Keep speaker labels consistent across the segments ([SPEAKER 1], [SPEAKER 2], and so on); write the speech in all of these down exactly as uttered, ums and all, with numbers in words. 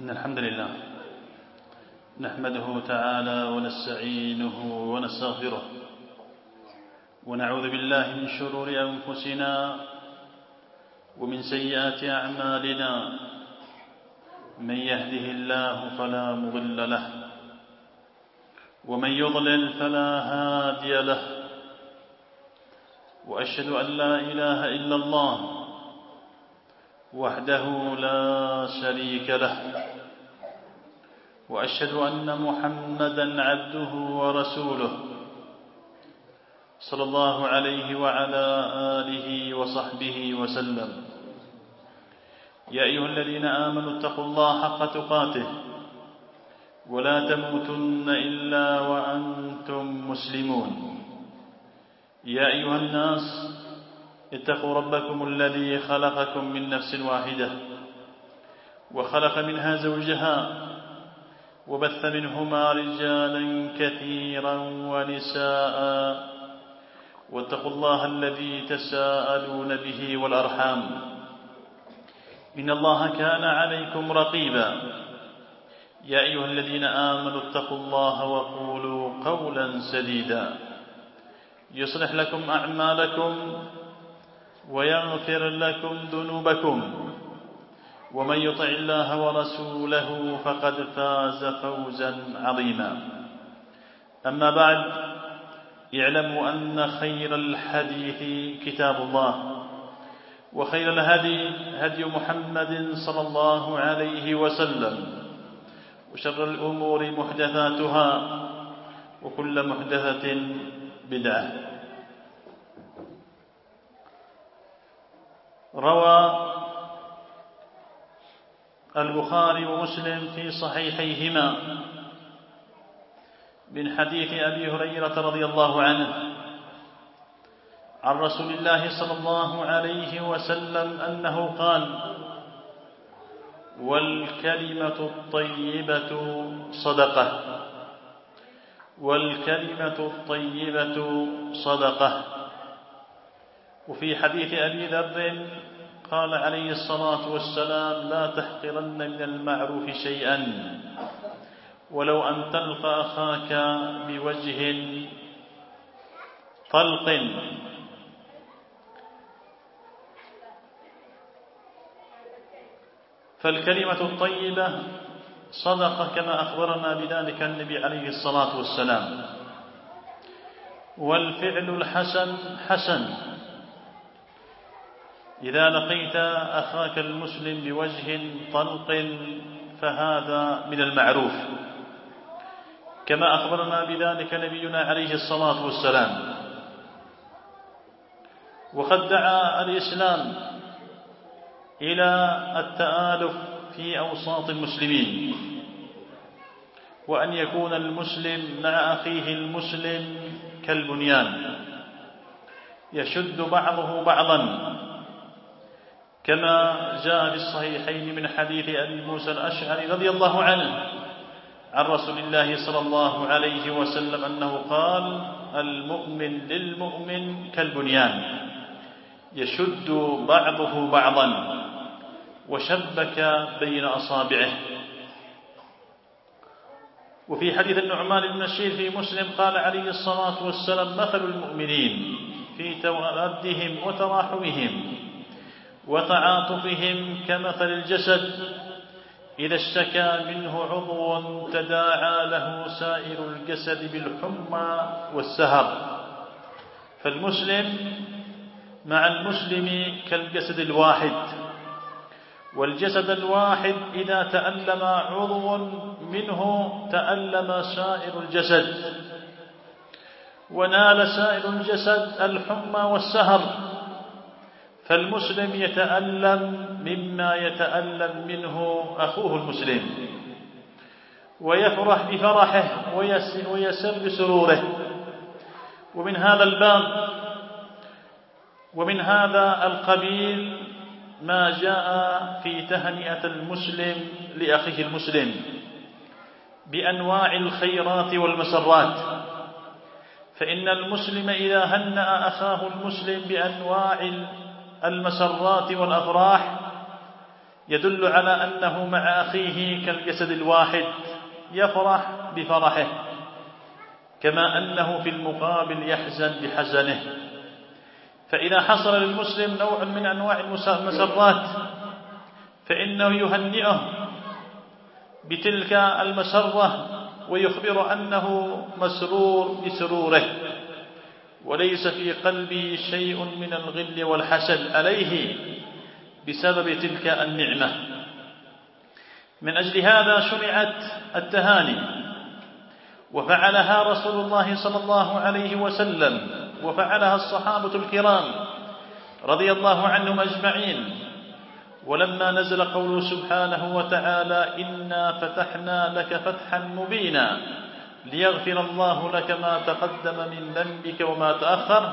[SPEAKER 1] إن الحمد لله نحمده تعالى ونستعينه ونستغفره ونعوذ بالله من شرور أنفسنا ومن سيئات أعمالنا. من يهده الله فلا مضل له ومن يضلل فلا هادي له، وأشهد أن لا إله إلا الله وحده لا شريك له، وأشهد أن محمدًا عبده ورسوله صلى الله عليه وعلى آله وصحبه وسلم. يا أيها الذين آمنوا اتقوا الله حق تقاته ولا تموتن إلا وأنتم مسلمون. يا أيها الناس اتقوا ربكم الذي خلقكم من نفس واحدة وخلق منها زوجها وبث منهما رجالا كثيرا ونساء، واتقوا الله الذي تساءلون به والأرحام إن الله كان عليكم رقيبا. يا أيها الذين آمنوا اتقوا الله وقولوا قولا سديدا يصلح لكم أعمالكم ويغفر لكم ذنوبكم، ومن يطع الله ورسوله فقد فاز فوزا عظيما. أما بعد، اعلموا أن خير الحديث كتاب الله، وخير الهدي هدي محمد صلى الله عليه وسلم، وشر الأمور محدثاتها وكل محدثة بدعة. روى البخاري ومسلم في صحيحيهما من حديث أبي هريرة رضي الله عنه عن رسول الله صلى الله عليه وسلم أنه قال: والكلمة الطيبة صدقة، والكلمة الطيبة صدقة. وفي حديث أبي ذر قال عليه الصلاة والسلام: لا تحقرن من المعروف شيئا ولو أن تلقى أخاك بوجه طلق. فالكلمة الطيبة صدقة كما أخبرنا بذلك النبي عليه الصلاة والسلام. والفعل الحسن حسن. إذا لقيت أخاك المسلم بوجه طلق فهذا من المعروف، كما أخبرنا بذلك نبينا عليه الصلاة والسلام. وقد دعا الإسلام إلى التآلف في أوساط المسلمين، وأن يكون المسلم مع أخيه المسلم كالبنيان يشد بعضه بعضا، كما جاء في الصحيحين من حديث أبي موسى الأشعري رضي الله عنه عن رسول الله صلى الله عليه وسلم أنه قال: المؤمن للمؤمن كالبنيان يشد بعضه بعضا وشبك بين أصابعه. وفي حديث النعمان بن بشير في مسلم قال عليه الصلاة والسلام: مثل المؤمنين في تودهم وتراحمهم وتعاطفهم كمثل الجسد إذا اشتكى منه عضو تداعى له سائر الجسد بالحمى والسهر. فالمسلم مع المسلم كالجسد الواحد، والجسد الواحد إذا تألم عضو منه تألم سائر الجسد، ونال سائر الجسد الحمى والسهر. فالمسلم يتألم مما يتألم منه أخوه المسلم، ويفرح بفرحه ويسر بسروره. ومن هذا الباب ومن هذا القبيل ما جاء في تهنئة المسلم لأخيه المسلم بأنواع الخيرات والمسرات. فإن المسلم إذا هنأ أخاه المسلم بأنواع المسرات والأفراح يدل على أنه مع أخيه كالجسد الواحد يفرح بفرحه، كما أنه في المقابل يحزن بحزنه. فإذا حصل للمسلم نوع من أنواع المسرات فإنه يهنئه بتلك المسرة ويخبر أنه مسرور بسروره، وليس في قلبه شيء من الغل والحسد عليه بسبب تلك النعمة. من أجل هذا شرعت التهاني، وفعلها رسول الله صلى الله عليه وسلم، وفعلها الصحابة الكرام رضي الله عنهم أجمعين. ولما نزل قوله سبحانه وتعالى إنا فتحنا لك فتحا مبينا ليغفر الله لك ما تقدم من ذنبك وما تأخر،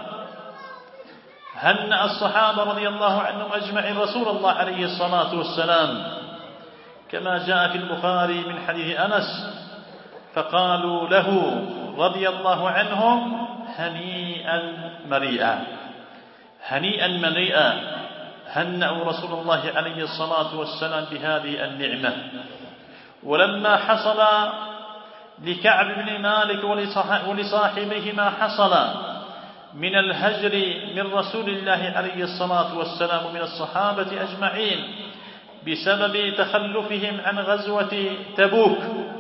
[SPEAKER 1] هنأ الصحابة رضي الله عنهم أجمعين رسول الله عليه الصلاة والسلام، كما جاء في البخاري من حديث أنس، فقالوا له رضي الله عنهم هنيئا مريئا، هنيئا مريئا، هنأوا رسول الله عليه الصلاة والسلام بهذه النعمة. ولما حصل لكعب بن مالك ولصاحبه ما حصل من الهجر من رسول الله عليه الصلاة والسلام ومن الصحابة أجمعين بسبب تخلفهم عن غزوة تبوك،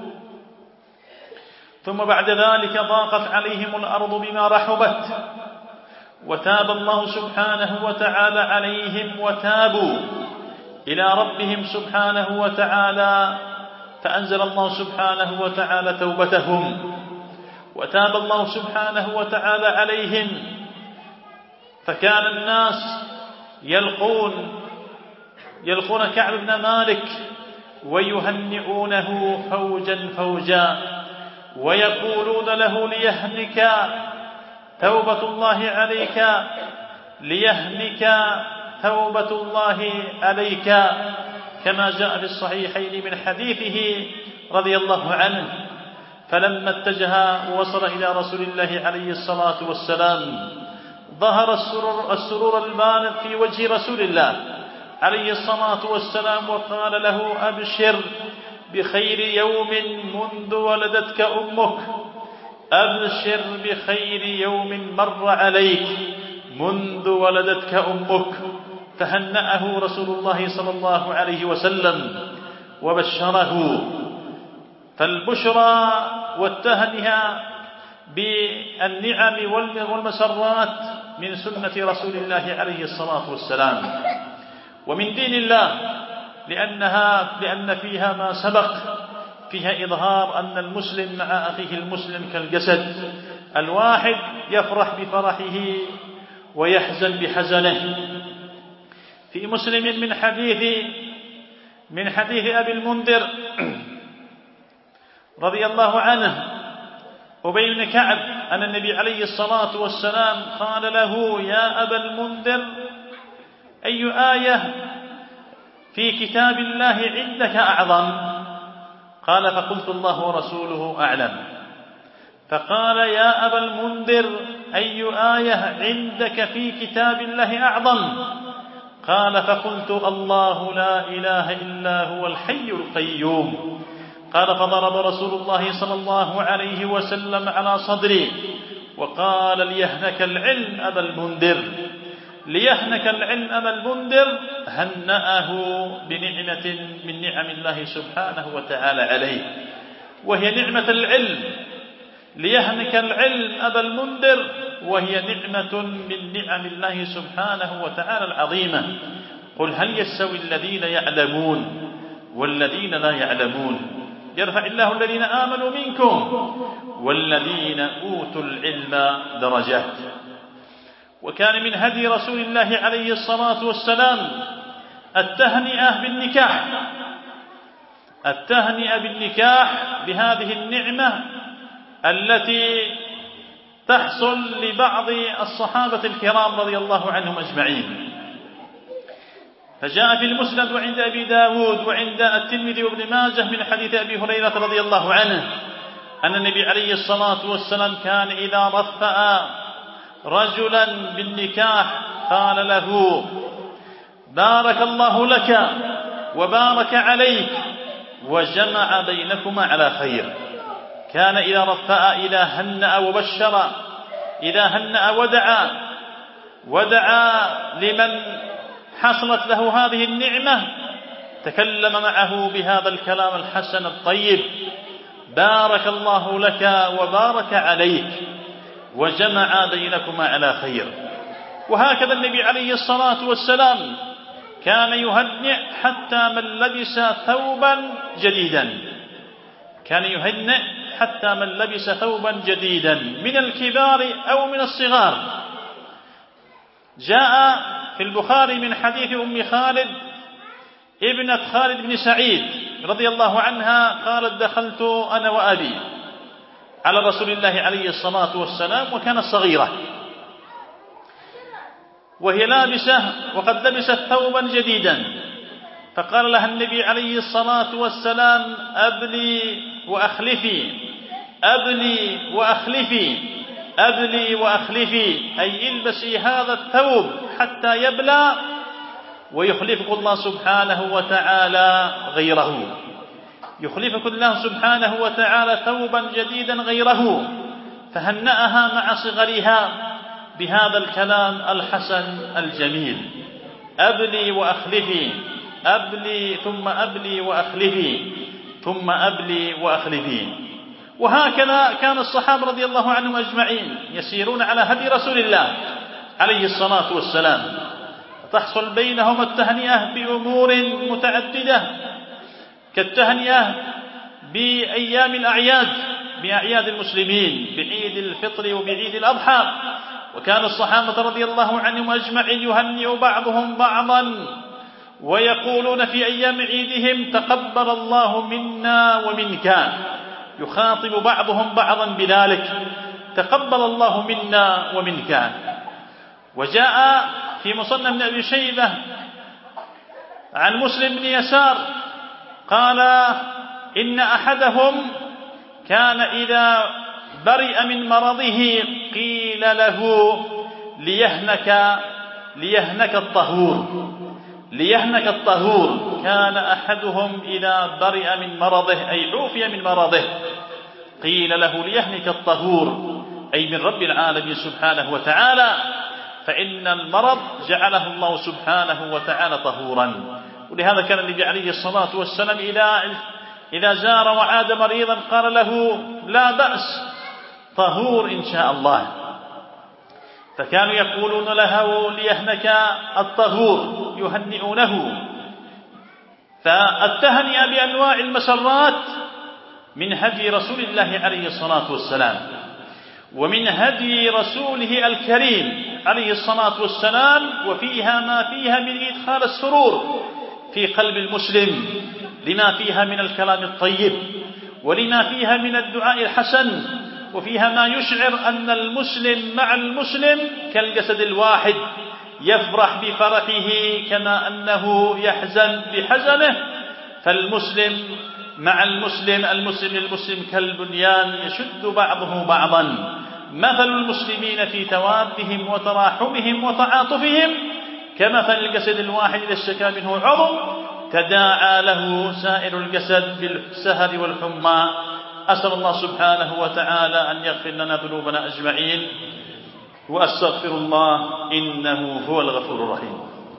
[SPEAKER 1] ثم بعد ذلك ضاقت عليهم الأرض بما رحبت، وتاب الله سبحانه وتعالى عليهم وتابوا إلى ربهم سبحانه وتعالى، فأنزل الله سبحانه وتعالى توبتهم، وتاب الله سبحانه وتعالى عليهم، فكان الناس يلقون يلقون كعب بن مالك ويهنئونه فوجا فوجا، ويقولون له ليهنك توبة الله عليك، ليهنك توبة الله عليك، كما جاء في الصحيحين من حديثه رضي الله عنه. فلما اتجه ووصل إلى رسول الله عليه الصلاة والسلام ظهر السرور, السرور البالغ في وجه رسول الله عليه الصلاة والسلام، وقال له أبشر بخير يوم منذ ولدتك أمك، أبشر بخير يوم مر عليك منذ ولدتك أمك. فهنأه رسول الله صلى الله عليه وسلم وبشره. فالبشرى والتهنئة بالنعم والمسرات من سنة رسول الله عليه الصلاة والسلام ومن دين الله، لأنها لأن فيها ما سبق، فيها إظهار أن المسلم مع أخيه المسلم كالجسد الواحد يفرح بفرحه ويحزن بحزنه. في مسلم من حديث من حديث أبي المنذر رضي الله عنه أبي بن كعب أن النبي عليه الصلاة والسلام قال له يا أبا المنذر أي آية في كتاب الله عندك أعظم؟ قال فقلت الله ورسوله أعلم. فقال يا أبا المنذر أي آية عندك في كتاب الله أعظم؟ قال فقلت الله لا إله إلا هو الحي القيوم. قال فضرب رسول الله صلى الله عليه وسلم على صدري وقال ليهنك العلم أبا المنذر، ليهنك العلم أبا المنذر، هنأه بنعمة من نعم الله سبحانه وتعالى عليه، وهي نعمة العلم. ليهنك العلم أبا المنذر، وهي نعمة من نعم الله سبحانه وتعالى العظيمة. قل هل يستوي الذين يعلمون والذين لا يعلمون؟ يرفع الله الذين آمنوا منكم والذين أوتوا العلم درجات. وكان من هدي رسول الله عليه الصلاة والسلام التهنئة بالنكاح، التهنئة بالنكاح بهذه النعمة التي تحصل لبعض الصحابة الكرام رضي الله عنهم أجمعين. فجاء في المسند وعند أبي داود وعند الترمذي وابن ماجه من حديث أبي هريرة رضي الله عنه أن النبي عليه الصلاة والسلام كان إذا رفأ رجلا بالنكاح قال له بارك الله لك وبارك عليك وجمع بينكما على خير. كان إذا رفأ إذا هنأ وبشر، إذا هنأ ودعا ودعا لمن حصلت له هذه النعمة تكلم معه بهذا الكلام الحسن الطيب: بارك الله لك وبارك عليك وجمع بينكما على خير. وهكذا النبي عليه الصلاة والسلام كان يهنئ حتى من لبس ثوبا جديدا، كان يهنئ حتى من لبس ثوبا جديدا من الكبار أو من الصغار. جاء في البخاري من حديث أم خالد ابنة خالد بن سعيد رضي الله عنها قالت: دخلت أنا وأبي على رسول الله عليه الصلاة والسلام وكانت صغيرة، وهي لابسة وقد لبست ثوبا جديدا، فقال لها النبي عليه الصلاة والسلام: أبلي وأخلفي، أبلي وأخلفي، أبلي وأخلفي، أي البسي هذا الثوب حتى يبلى ويخلفك الله سبحانه وتعالى غيره، يخلفك الله سبحانه وتعالى ثوبا جديدا غيره. فهنأها مع صغرها بهذا الكلام الحسن الجميل: أبلي وأخلفي، أبلي ثم أبلي وأخلفي، ثم أبلي وأخلفي. وهكذا كان الصحابة رضي الله عنهم أجمعين يسيرون على هدي رسول الله عليه الصلاة والسلام، تحصل بينهم التهنئة بأمور متعددة، كالتهنئة بأيام الأعياد، بأعياد المسلمين، بعيد الفطر وبعيد الأضحى. وكان الصحابة رضي الله عنهم أجمعين يهنئ بعضهم بعضا ويقولون في أيام عيدهم: تقبل الله منا ومنك، يخاطب بعضهم بعضا بذلك: تقبل الله منا ومنك. وجاء في مصنف ابن أبي شيبة عن مسلم بن يسار قال: إن أحدهم كان إذا برئ من مرضه قيل له: ليهنك ليهنك الطهور، ليهنك الطهور. كان أحدهم إذا برئ من مرضه أي عوفي من مرضه قيل له: ليهنك الطهور، أي من رب العالمين سبحانه وتعالى، فإن المرض جعله الله سبحانه وتعالى طهورا. ولهذا كان النبي عليه الصلاة والسلام إذا إذا زار وعاد مريضا قال له: لا بأس، طهور إن شاء الله. فكانوا يقولون له: ليهنك الطهور، يهنئونه. فالتهنئة بأنواع المسرات من هدي رسول الله عليه الصلاة والسلام، ومن هدي رسوله الكريم عليه الصلاة والسلام، وفيها ما فيها من إدخال السرور في قلب المسلم، لما فيها من الكلام الطيب، ولما فيها من الدعاء الحسن، وفيها ما يشعر أن المسلم مع المسلم كالجسد الواحد، يفرح بفرحه كما أنه يحزن بحزنه. فالمسلم مع المسلم، المسلم للمسلم كالبنيان يشد بعضه بعضا. مثل المسلمين في توادهم وتراحمهم وتعاطفهم كمثل الجسد الواحد إذا اشتكى منه عضو تداعى له سائر الجسد بالسهر والحمى. أسأل الله سبحانه وتعالى أن يغفر لنا ذنوبنا أجمعين، وأستغفر الله إنه هو الغفور الرحيم.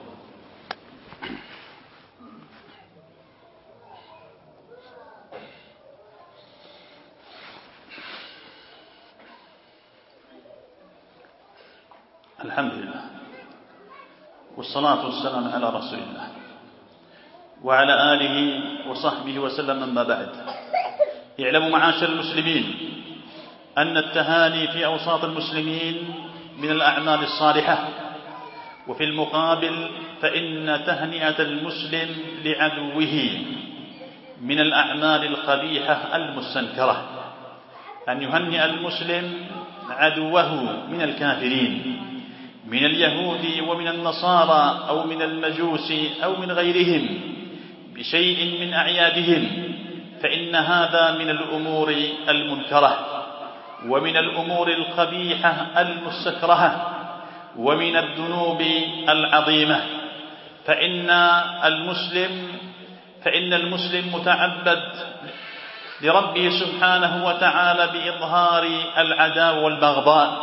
[SPEAKER 1] الحمد لله والصلاة والسلام على رسول الله وعلى آله وصحبه وسلم. أما بعد، اعلموا معاشر المسلمين أن التهاني في أوساط المسلمين من الأعمال الصالحة، وفي المقابل فإن تهنئة المسلم لعدوه من الأعمال القبيحة المستنكرة. أن يهنئ المسلم عدوه من الكافرين، من اليهود ومن النصارى أو من المجوس أو من غيرهم بشيء من أعيادهم، فإن هذا من الأمور المنكرة ومن الأمور القبيحة المستكرهة ومن الذنوب العظيمة. فإن المسلم فإن المسلم متعبد لربه سبحانه وتعالى بإظهار العداوة والبغضاء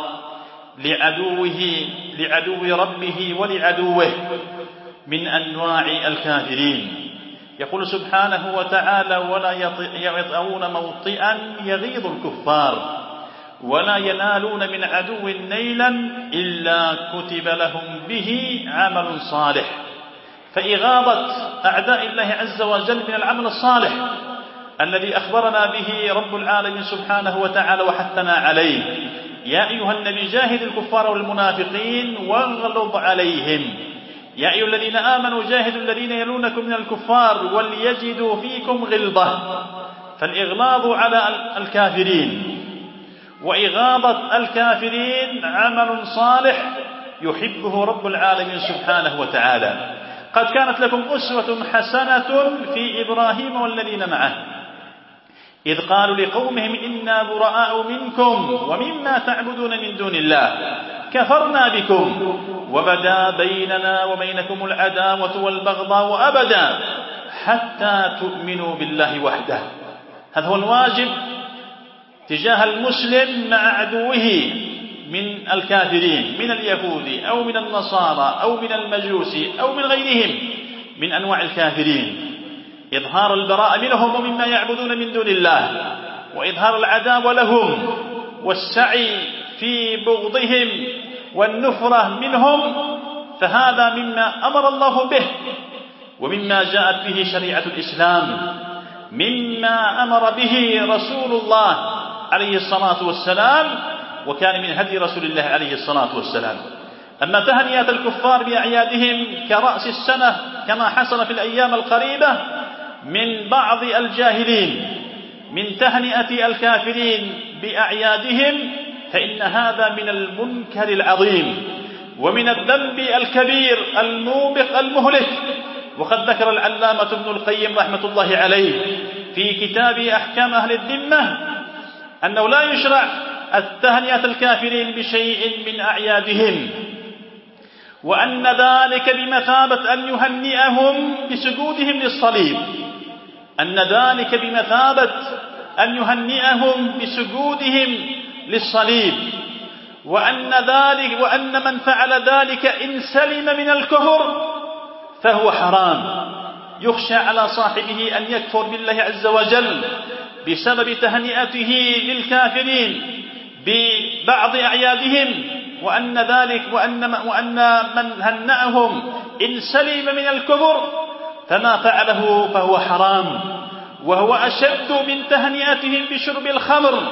[SPEAKER 1] لعدوه لعدو ربه ولعدوه من أنواع الكافرين. يقول سبحانه وتعالى: ولا يطئون موطئا يغيظ الكفار ولا ينالون من عدو نيلا إلا كتب لهم به عمل صالح. فإغاظة أعداء الله عز وجل من العمل الصالح الذي أخبرنا به رب العالمين سبحانه وتعالى وحثنا عليه: يا أيها النبي جاهد الكفار والمنافقين واغلظ عليهم. يا أيها الذين آمنوا جاهدوا الذين يلونكم من الكفار وليجدوا فيكم غلظة. فالإغلاظ على الكافرين وإغاظة الكافرين عمل صالح يحبه رب العالمين سبحانه وتعالى. قد كانت لكم أسوة حسنة في إبراهيم والذين معه إذ قالوا لقومهم إنا براء منكم ومما تعبدون من دون الله كفرنا بكم وبدا بيننا وبينكم العداوة والبغضاء أبدا حتى تؤمنوا بالله وحده. هذا هو الواجب تجاه المسلم مع عدوه من الكافرين من اليهود أو من النصارى أو من المجوس أو من غيرهم من أنواع الكافرين: إظهار البراء منهم ومما يعبدون من دون الله، وإظهار العداوة لهم والسعي في بغضهم والنفرة منهم. فهذا مما أمر الله به ومما جاءت به شريعة الإسلام، مما أمر به رسول الله عليه الصلاة والسلام، وكان من هدي رسول الله عليه الصلاة والسلام. أما تهنئة الكفار بأعيادهم كرأس السنة كما حصل في الأيام القريبة من بعض الجاهلين من تهنئة الكافرين بأعيادهم، فإن هذا من المنكر العظيم ومن الذنب الكبير الموبق المهلك. وقد ذكر العلامة ابن القيم رحمة الله عليه في كتاب أحكام أهل الذمة أنه لا يشرع التهنئة الكافرين بشيء من أعيادهم، وأن ذلك بمثابة أن يهنئهم بسجودهم للصليب أن ذلك بمثابة أن يهنئهم بسجودهم للصليب وأن ذلك وأن من فعل ذلك إن سلم من الكفر فهو حرام. يخشى على صاحبه أن يكفر بالله عز وجل بسبب تهنئته للكافرين ببعض أعيادهم، وأن ذلك وأن وأن من هنأهم إن سلم من الكفر فما فعله فهو حرام. وهو أشد من تهنئتهم بشرب الخمر،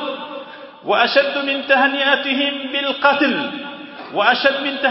[SPEAKER 1] وأشد من تهنئتهم بالقتل، وأشد من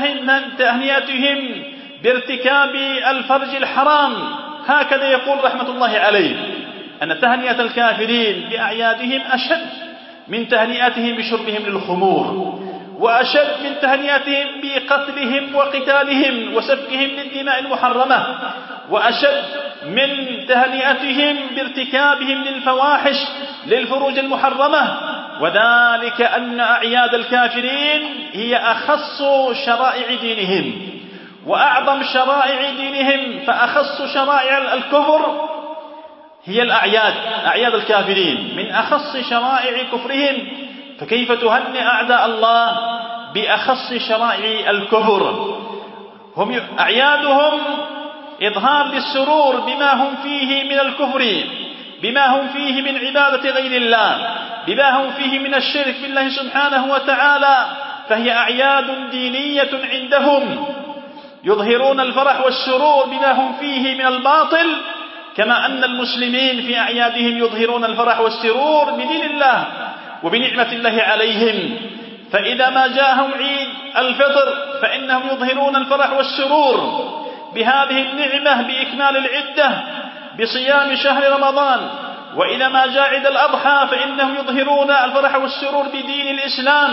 [SPEAKER 1] تهنئتهم بارتكاب الفرج الحرام. هكذا يقول رحمة الله عليه أن تهنئة الكافرين بأعيادهم أشد من تهنئتهم بشربهم للخمور، وأشد من تهنئتهم بقتلهم وقتالهم وسفكهم للدماء المحرمة، وأشد من تهنئتهم بارتكابهم للفواحش للفروج المحرمة. وذلك أن أعياد الكافرين هي أخص شرائع دينهم وأعظم شرائع دينهم، فأخص شرائع الكفر هي الأعياد أعياد الكافرين من أخص شرائع كفرهم، فكيف تهنئ أعداء الله بأخص شرائع الكفر؟ هم أعيادهم إظهار للسرور بما هم فيه من الكفر، بما هم فيه من عبادة غير الله، بما هم فيه من الشرك بالله سبحانه وتعالى، فهي أعياد دينية عندهم يظهرون الفرح والسرور بما هم فيه من الباطل، كما أن المسلمين في أعيادهم يظهرون الفرح والسرور بدين الله وبنعمة الله عليهم. فإذا ما جاءهم عيد الفطر فإنهم يظهرون الفرح والسرور بهذه النعمة بإكمال العدة بصيام شهر رمضان. وإذا ما جاء عيد الأضحى فإنهم يظهرون الفرح والسرور بدين الإسلام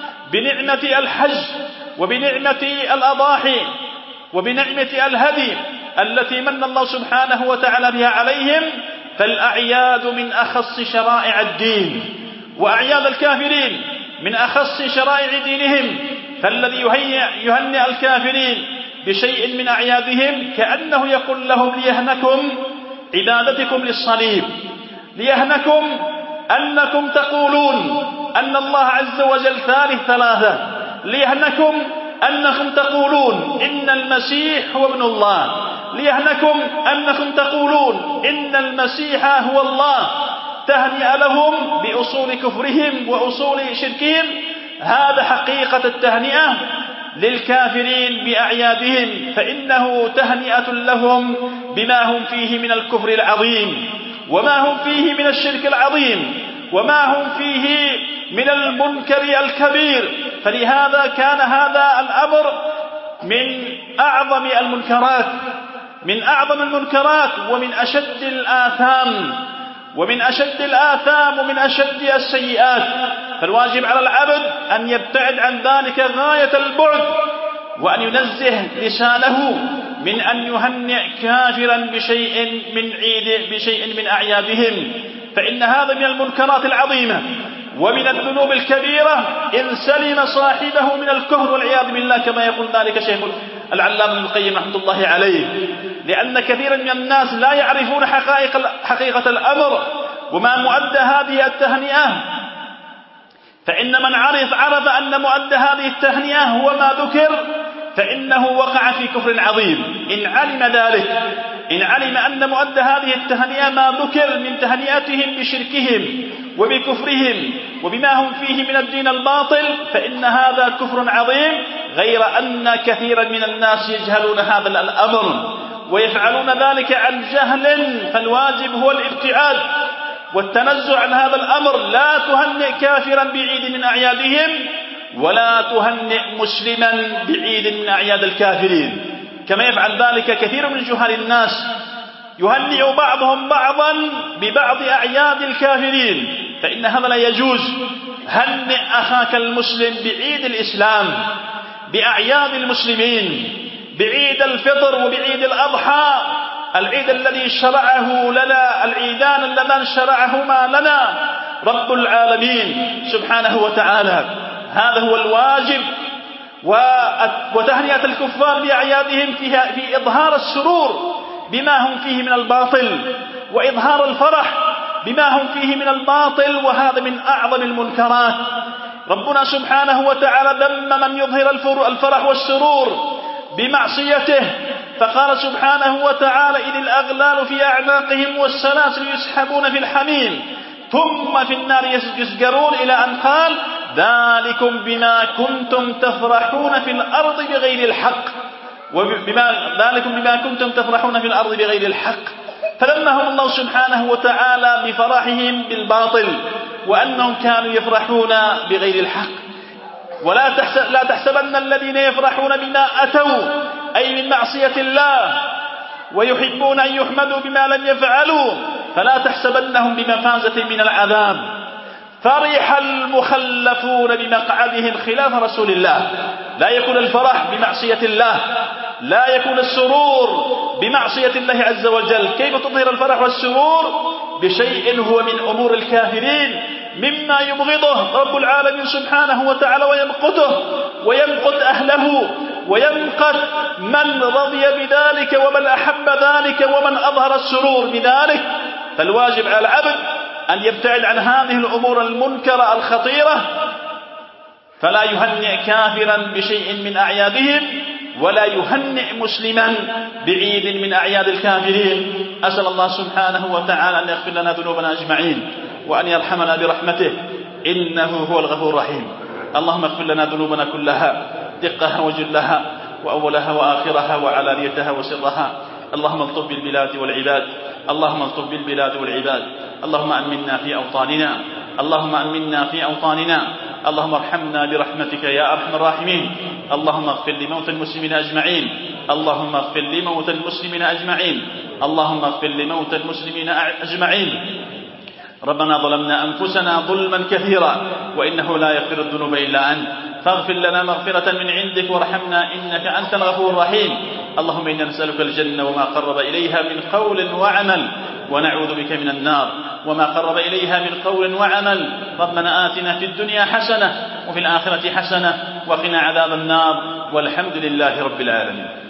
[SPEAKER 1] بنعمة الحج وبنعمة الأضاحي وبنعمة الهدي التي من الله سبحانه وتعالى بها عليهم. فالأعياد من أخص شرائع الدين، وأعياد الكافرين من أخص شرائع دينهم. فالذي يهنئ الكافرين بشيء من أعيادهم كأنه يقول لهم ليهنكم عبادتكم للصليب، ليهنكم أنكم تقولون أن الله عز وجل ثالث ثلاثة، ليهنكم أنكم تقولون إن المسيح هو ابن الله، ليهنكم أنكم تقولون إن المسيح هو الله. تهنئ لهم بأصول كفرهم وأصول شركهم. هذا حقيقة التهنئة للكافرين بأعيادهم، فإنه تهنئة لهم بما هم فيه من الكفر العظيم، وما هم فيه من الشرك العظيم، وما هم فيه من المنكر الكبير. فلهذا كان هذا الأمر من أعظم المنكرات من أعظم المنكرات ومن أشد الآثام ومن أشد الآثام ومن أشد السيئات. فالواجب على العبد أن يبتعد عن ذلك غاية البعد، وأن ينزه لسانه من أن يهنئ كافرا بشيء من عيد بشيء من أعيادهم، فإن هذا من المنكرات العظيمة ومن الذنوب الكبيرة إن سلم صاحبه من الكفر والعياذ بالله، كما يقول ذلك شيخ العلامة ابن القيم رحمة الله عليه. لأن كثيرا من الناس لا يعرفون حقائق حقيقة الأمر وما مؤدى هذه التهنئة. فإن من عرف عرف أن مؤدى هذه التهنئة هو ما ذكر، فإنه وقع في كفر عظيم إن علم ذلك. إن علم أن مؤدى هذه التهنئة ما ذكر من تهنئتهم بشركهم وبكفرهم وبما هم فيه من الدين الباطل، فإن هذا كفر عظيم، غير أن كثيرا من الناس يجهلون هذا الأمر ويفعلون ذلك عن جهل. فالواجب هو الابتعاد والتنزع عن هذا الأمر. لا تهنئ كافرا بعيد من أعيادهم، ولا تهنئ مسلما بعيد من أعياد الكافرين، كما يفعل ذلك كثير من جهال الناس. يهنئ بعضهم بعضا ببعض أعياد الكافرين، فإن هذا لا يجوز. هنئ أخاك المسلم بعيد الإسلام، بأعياد المسلمين، بعيد الفطر وبعيد الأضحى، العيد الذي شرعه لنا، العيدان اللذان شرعهما لنا رب العالمين سبحانه وتعالى. هذا هو الواجب. وتهنئة الكفار بأعيادهم فيها في إظهار السرور بما هم فيه من الباطل، وإظهار الفرح بما هم فيه من الباطل، وهذا من أعظم المنكرات. ربنا سبحانه وتعالى ذم من يظهر الفرح والسرور بمعصيته، فقال سبحانه وتعالى: إذ الأغلال في أعناقهم والسلاسل يسحبون في الحميم ثم في النار يسجرون، إلى أن قال: ذلكم بما كنتم تفرحون في الأرض بغير الحق وبما ذلكم بما كنتم تفرحون في الأرض بغير الحق. فلمهم الله سبحانه وتعالى بفرحهم بالباطل، وأنهم كانوا يفرحون بغير الحق. ولا تحسب لا تحسبن الذين يفرحون بما أتوا أي من معصية الله ويحبون أن يحمدوا بما لم يفعلوا، فلا تحسبنهم بمفازة من العذاب. فرح المخلفون بمقعدهم خلاف رسول الله. لا يكون الفرح بمعصية الله، لا يكون السرور بمعصية الله عز وجل. كيف تظهر الفرح والسرور بشيء هو من أمور الكافرين، مما يبغضه رب العالمين سبحانه وتعالى ويمقته ويمقت أهله ويمقت من رضي بذلك ومن أحب ذلك ومن أظهر السرور بذلك. فالواجب على العبد أن يبتعد عن هذه الأمور المنكرة الخطيرة، فلا يهنئ كافرا بشيء من أعيادهم، ولا يهنئ مسلما بعيد من أعياد الكافرين. أسأل الله سبحانه وتعالى أن يغفر لنا ذنوبنا أجمعين، وأن يرحمنا برحمته، إنه هو الغفور الرحيم. اللهم اغفر لنا ذنوبنا كلها، دقها وجلها وأولها وآخرها وعلانيتها وسرها. اللهم الطف بالبلاد والعباد، اللهم الطف بالبلاد والعباد. اللهم أمنا في أوطاننا، اللهم أمنا في أوطاننا. اللهم ارحمنا برحمتك يا أرحم الراحمين. اللهم اغفر لموتى المسلمين أجمعين، اللهم اغفر لموتى المسلمين أجمعين، اللهم اغفر لموتى المسلمين أجمعين. ربنا ظلمنا أنفسنا ظلما كثيرا، وإنه لا يغفر الذنوب إلا أنت، فاغفر لنا مغفرة من عندك وارحمنا إنك أنت الغفور الرحيم. اللهم إنا نسألك الجنة وما قرب إليها من قول وعمل، ونعوذ بك من النار وما قرب إليها من قول وعمل. ربنا آتنا في الدنيا حسنة وفي الآخرة حسنة وقنا عذاب النار، والحمد لله رب العالمين.